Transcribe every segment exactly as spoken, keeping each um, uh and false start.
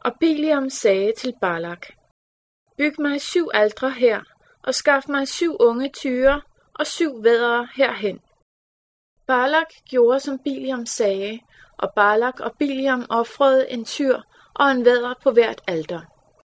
Og Biliam sagde til Balak: Byg mig syv altre her, og skaf mig syv unge tyre og syv væddere herhen. Balak gjorde, som Biliam sagde, og Balak og Biliam ofrede en tyr og en vædder på hvert alter.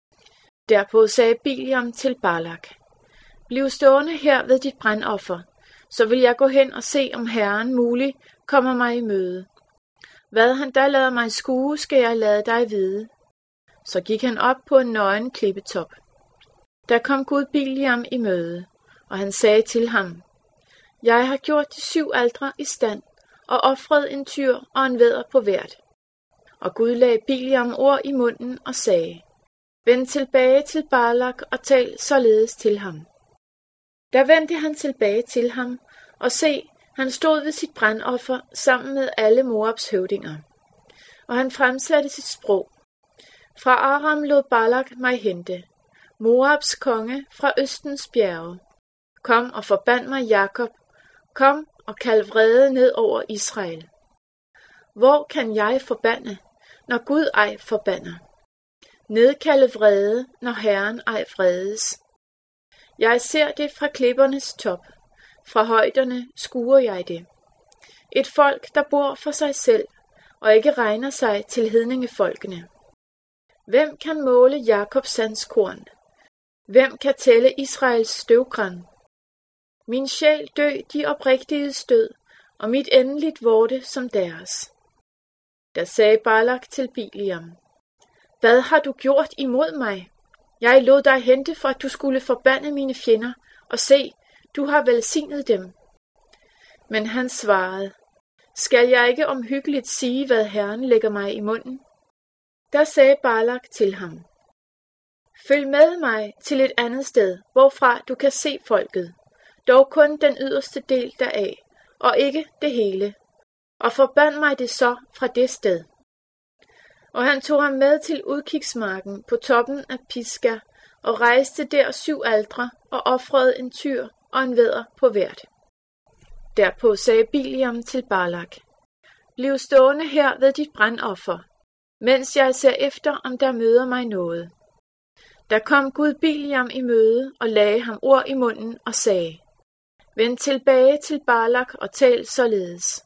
Derpå sagde Biliam til Balak: Bliv stående her ved dit brandoffer, så vil jeg gå hen og se, om Herren muligt kommer mig i møde. Hvad han da lader mig skue, skal jeg lade dig vide. Så gik han op på en nøgen klippetop. Der kom Gud Biliam i møde, og han sagde til ham: Jeg har gjort de syv altre i stand, og ofret en tyr og en vædder på hvert. Og Gud lagde Biliam ord i munden og sagde: Vend tilbage til Balak og tal således til ham. Der vendte han tilbage til ham, og se, han stod ved sit brandoffer sammen med alle Moabs høvdinger. Og han fremsatte sit sprog: Fra Aram lod Balak mig hente, Moabs konge fra Østens bjerge. Kom og forband mig Jakob, kom og kald vrede ned over Israel. Hvor kan jeg forbande, når Gud ej forbander? Nedkalde vrede, når Herren ej vredes. Jeg ser det fra klippernes top, fra højderne skuer jeg det. Et folk, der bor for sig selv, og ikke regner sig til hedningefolkene. Hvem kan måle Jakobs sandskorn? Hvem kan tælle Israels støvgran? Min sjæl dø de oprigtige stød, og mit endeligt vorte som deres. Da sagde Balak til Biliam: Hvad har du gjort imod mig? Jeg lod dig hente for, at du skulle forbande mine fjender, og se, du har velsignet dem. Men han svarede: Skal jeg ikke omhyggeligt sige, hvad Herren lægger mig i munden? Der sagde Balak til ham: Følg med mig til et andet sted, hvorfra du kan se folket, dog kun den yderste del deraf, og ikke det hele, og forband mig det så fra det sted. Og han tog ham med til udkigsmarken på toppen af Pisga, og rejste der syv altre, og ofrede en tyr og en vædder på hvert. Derpå sagde Biliam til Balak: Bliv stående her ved dit brandoffer, mens jeg ser efter, om der møder mig noget. Der kom Gud Biliam i møde og lagde ham ord i munden og sagde: Vend tilbage til Balak og tal således.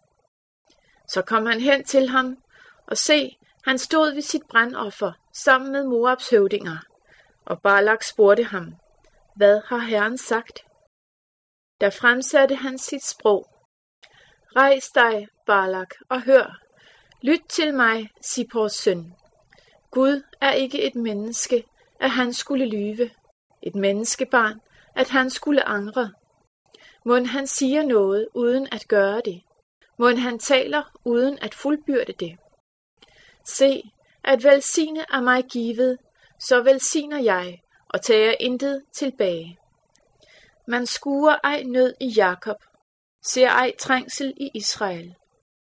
Så kom han hen til ham, og se, han stod ved sit brandoffer sammen med Moabs høvdinger. Og Balak spurgte ham: Hvad har Herren sagt? Der fremsatte han sit sprog: Rejs dig, Balak, og hør. Lyt til mig, Sippors søn. Gud er ikke et menneske, at han skulle lyve, et menneskebarn, at han skulle angre. Mon han siger noget uden at gøre det? Mon han taler uden at fuldbyrde det? Se, at velsigne er mig givet, så velsigner jeg og tager intet tilbage. Man skuer ej nød i Jakob, ser ej trængsel i Israel.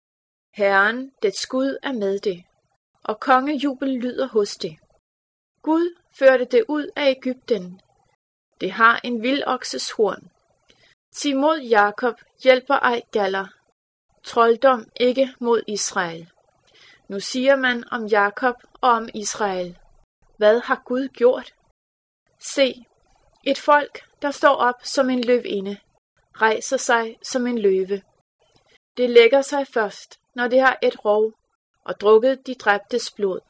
Herren, det skud er med det, og kongejubel lyder hos det. Gud førte det ud af Egypten. Det har en vildokses horn. Sig mod Jakob hjælper ej galler. Trolddom ikke mod Israel. Nu siger man om Jakob og om Israel: Hvad har Gud gjort? Se, et folk, der står op som en løvinde, rejser sig som en løve. Det lægger sig først, når det har et rov og drukket de dræbtes blod.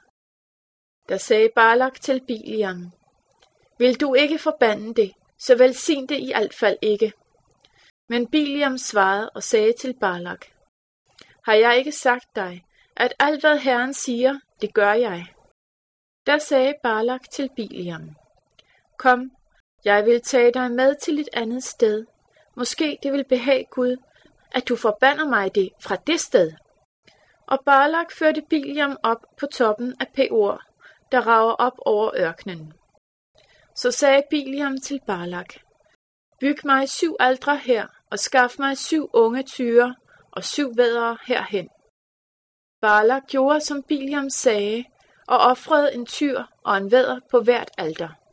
Der sagde Balak til Biliam: Vil du ikke forbande det, så velsign det i alt fald ikke. Men Biliam svarede og sagde til Balak: Har jeg ikke sagt dig, at alt hvad Herren siger, det gør jeg? Der sagde Balak til Biliam: Kom, jeg vil tage dig med til et andet sted. Måske det vil behage Gud, at du forbander mig det fra det sted. Og Balak førte Biliam op på toppen af Peor, der rager op over ørkenen. Så sagde Biliam til Balak: Byg mig syv altre her, og skaf mig syv unge tyre og syv væddere herhen. Balak gjorde, som Biliam sagde, og ofrede en tyr og en vædder på hvert alter.